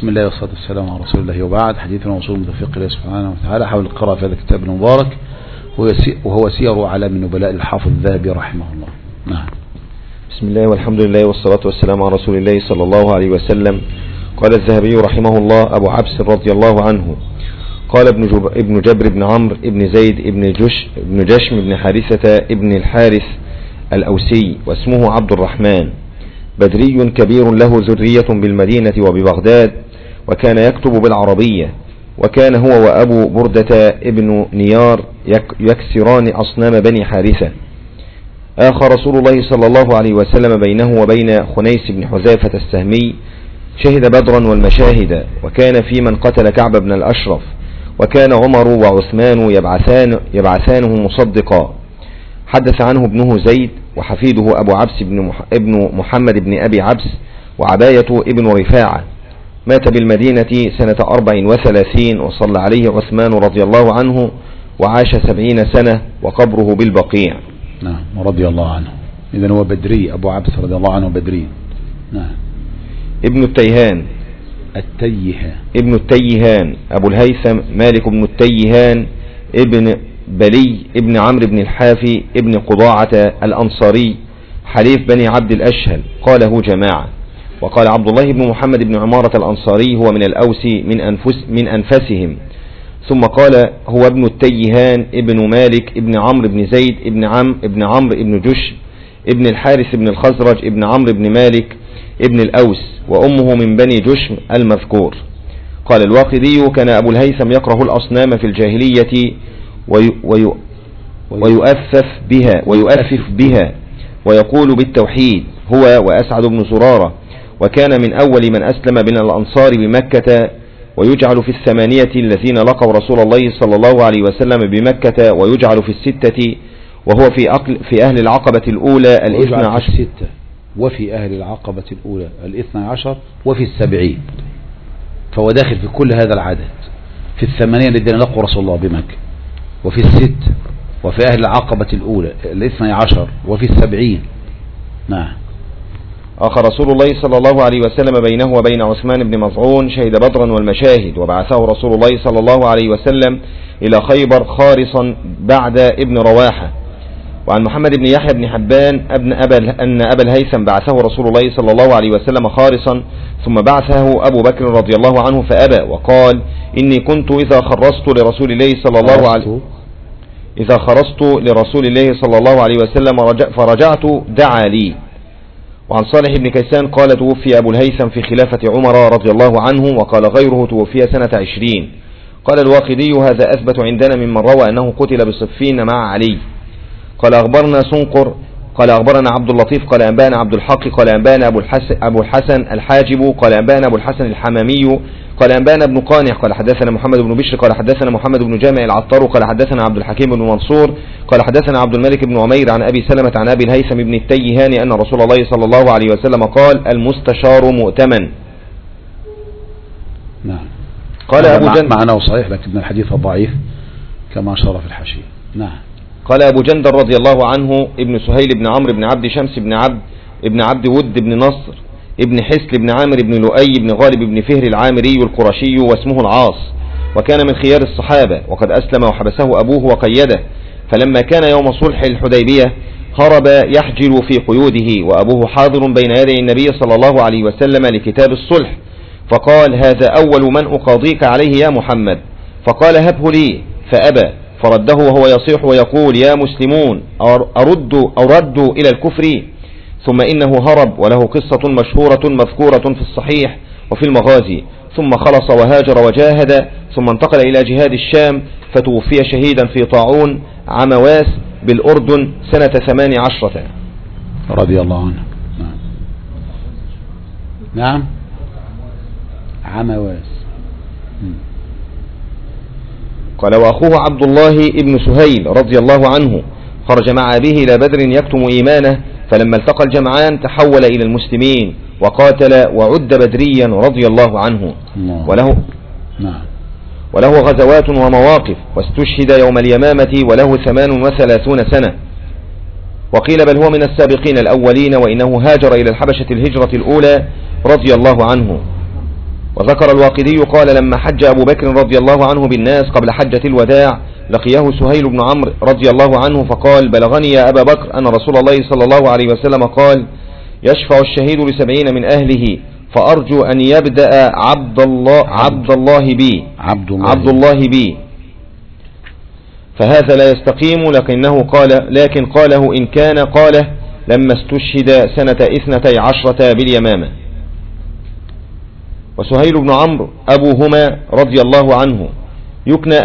بسم الله والصلاة والسلام على رسول الله، وبعد. حديثنا وصول متفق الله سبحانه وتعالى حول القراءة في هذا الكتاب المبارك، وهو سير أعلام النبلاء للحافظ الذهبي رحمه الله. نعم. بسم الله والحمد لله والصلاة والسلام على رسول الله صلى الله عليه وسلم. قال الذهبي رحمه الله: أبو عبس رضي الله عنه قال ابن جبر بن عمرو ابن زيد ابن جشم بن حارثة ابن الحارث الأوسي، واسمه عبد الرحمن، بدري كبير له ذرية بالمدينة وببغداد، وكان يكتب بالعربية، وكان هو وأبو بردة ابن نيار يكسران أصنام بني حارثة. آخى رسول الله صلى الله عليه وسلم بينه وبين خنيس بن حذافة السهمي، شهد بدرا والمشاهد، وكان في من قتل كعب بن الأشرف، وكان عمر وعثمان يبعثانه مصدقا. حدث عنه ابنه زيد، وحفيده أبو عبس ابن محمد بن أبي عبس، وعباية ابن رفاعة، مات بالمدينة سنة 34، وصلى عليه عثمان رضي الله عنه، وعاش 70 سنة، وقبره بالبقيع. نعم، رضي الله عنه. إذن هو بدري، أبو عبس رضي الله عنه بدري. نعم. ابن التيهان ابن التيهان أبو الهيثم مالك بن التيهان ابن بلي ابن عمرو بن الحافي ابن قضاعة الأنصاري، حليف بني عبد الأشهل، قاله جماعة. وقال عبد الله بن محمد بن عمارة الأنصاري: هو من الأوس من أنفسهم. ثم قال: هو ابن التيهان ابن مالك ابن عمرو بن زيد ابن عمرو ابن جش ابن الحارث ابن الخزرج ابن عمرو بن مالك ابن الأوس، وأمه من بني جشم المذكور. قال الواقدي: كان أبو الهيثم يكره الأصنام في الجاهلية ويؤفف بها ويقول بالتوحيد، هو وأسعد بن زرارة، وكان من أول من أسلم من الأنصار بمكة، ويجعل في 8 الذين لقوا رسول الله صلى الله عليه وسلم بمكة، ويجعل في 6، وهو في أهل العقبة الأولى 12، وفي أهل العقبة الأولى 12، وفي 70، فهو داخل في كل هذا العدد، في 8 الذين لقوا رسول الله بمكة، وفي 6، وفي أهل العقبة الأولى 12، وفي 70. نعم. آخى رسول الله صلى الله عليه وسلم بينه وبين عثمان بن مظعون، شهد بدرا والمشاهد، وبعثه رسول الله صلى الله عليه وسلم إلى خيبر خارصا بعد ابن رواحة. وعن محمد بن يحيى بن حبان أن أبا الهيثم بعثه رسول الله صلى الله عليه وسلم خارصا، ثم بعثه أبو بكر رضي الله عنه فأبى، وقال: إني كنت إذا خرصت لرسول الله صلى الله عليه وسلم فرجعت دعا لي. وعن صالح بن كيسان قال: توفي أبو الهيثم في خلافة عمر رضي الله عنه، وقال غيره: توفي سنة 20. قال الواقدي: هذا أثبت عندنا ممن روى أنه قتل بصفين مع علي. قال أخبرنا سنقر قال أخبرنا عبد اللطيف قال أنبانا عبد الحق قال أنبانا أبو الحسن الحاجب قال أنبانا أبو الحسن الحمامي قال أنبانا ابن قانع قال حدثنا محمد بن بشر قال حدثنا محمد بن جامع العطار قال حدثنا عبد الحكيم بن منصور قال حدثنا عبد الملك بن عمير عن أبي سلمة عن أبي الهيثم بن التيهان أن رسول الله صلى الله عليه وسلم قال: المستشار مؤتمن. نعم. قال أبو جندل معناه صحيح، لكن الحديث ضعيف كما أشار في الحاشية. نعم. قال أبو جندل رضي الله عنه: ابن سهيل بن عمرو بن عبد شمس بن عبد ود بن نصر ابن حسل بن عامر بن لؤي بن غالب بن فهر العامري القرشي، واسمه العاص، وكان من خيار الصحابة، وقد أسلم وحبسه أبوه وقيده، فلما كان يوم صلح الحديبية هرب يحجل في قيوده، وأبوه حاضر بين يدي النبي صلى الله عليه وسلم لكتاب الصلح، فقال: هذا أول من أقاضيك عليه يا محمد، فقال: هبه لي، فأبى، فرده وهو يصيح ويقول: يا مسلمون أردوا إلى الكفر. ثم إنه هرب، وله قصة مشهورة مذكورة في الصحيح وفي المغازي، ثم خلص وهاجر وجاهد، ثم انتقل إلى جهاد الشام، فتوفي شهيدا في طاعون عمواس بالأردن سنة 18 رضي الله عنه. نعم. نعم. عمواس. قال: وأخوه عبد الله ابن سهيل رضي الله عنه خرج مع أبيه إلى بدر يكتم إيمانه، فلما التقى الجمعان تحول إلى المسلمين وقاتل وعد بدريا رضي الله عنه. وله غزوات ومواقف، واستشهد يوم اليمامة وله 38 سنة، وقيل بل هو من السابقين الأولين، وإنه هاجر إلى الحبشة الهجرة الأولى رضي الله عنه. وذكر الواقدي قال لما حج أبو بكر رضي الله عنه بالناس قبل حجة الوداع لقيه سهيل بن عمرو رضي الله عنه فقال بلغني يا أبا بكر أن رسول الله صلى الله عليه وسلم قال يشفع الشهيد ل70 من أهله فأرجو أن يبدأ عبد الله بي فهذا لا يستقيم لكن قاله إن كان قاله لما استشهد سنة 12 باليمامة. وسهيل بن عمرو أبوهما رضي الله عنه يكنى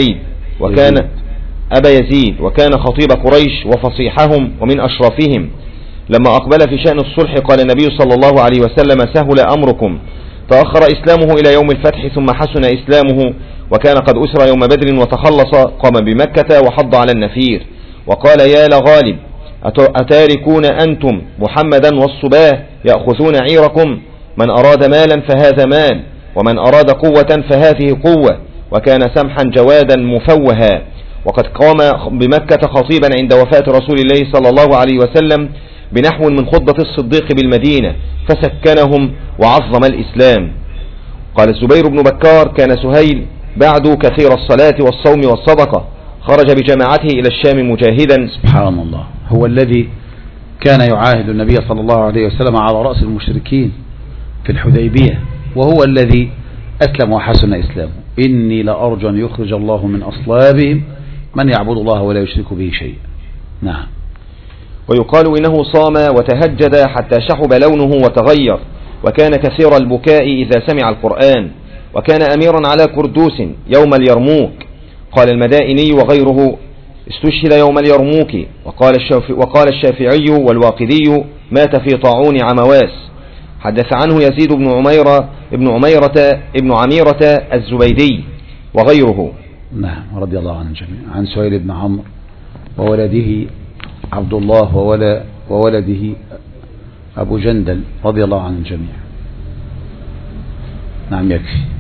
أبا يزيد وكان خطيب قريش وفصيحهم ومن أشرافهم. لما أقبل في شأن الصلح قال النبي صلى الله عليه وسلم سهل أمركم تأخر إسلامه إلى يوم الفتح ثم حسن إسلامه وكان قد أسر يوم بدر وتخلص قام بمكة وحض على النفير وقال يا لغالب أتاركون أنتم محمدا والصباه يأخذون عيركم من أراد مالا فهذا مال ومن أراد قوة فهذه قوة وكان سمحا جوادا مفوها. وقد قام بمكة خطيبا عند وفاة رسول الله صلى الله عليه وسلم بنحو من خطبة الصديق بالمدينة فسكنهم وعظم الإسلام. قال الزبير بن بكار كان سهيل بعد كثير الصلاة والصوم والصدقة خرج بجماعته إلى الشام مجاهدا. سبحان الله، هو الذي كان يعاهد النبي صلى الله عليه وسلم على رأس المشركين في الحديبية وهو الذي أسلم وحسن إسلامه. إني لأرجو أن يخرج الله من أصلابهم من يعبد الله ولا يشرك به شيئا. نعم. ويقال إنه صام وتهجد حتى شحب لونه وتغير وكان كثير البكاء إذا سمع القرآن وكان أميرا على كردوس يوم اليرموك. قال المدائني وغيره استشهد يوم اليرموك. وقال الشافعي والواقدي مات في طاعون عمواس. حدث عنه يزيد بن عميرة الزبيدي وغيره. نعم رضي الله عنه جميعا. عن سهيل بن عمرو وولده عبد الله وولده أبو جندل رضي الله عن الجميع. نعم يكفي.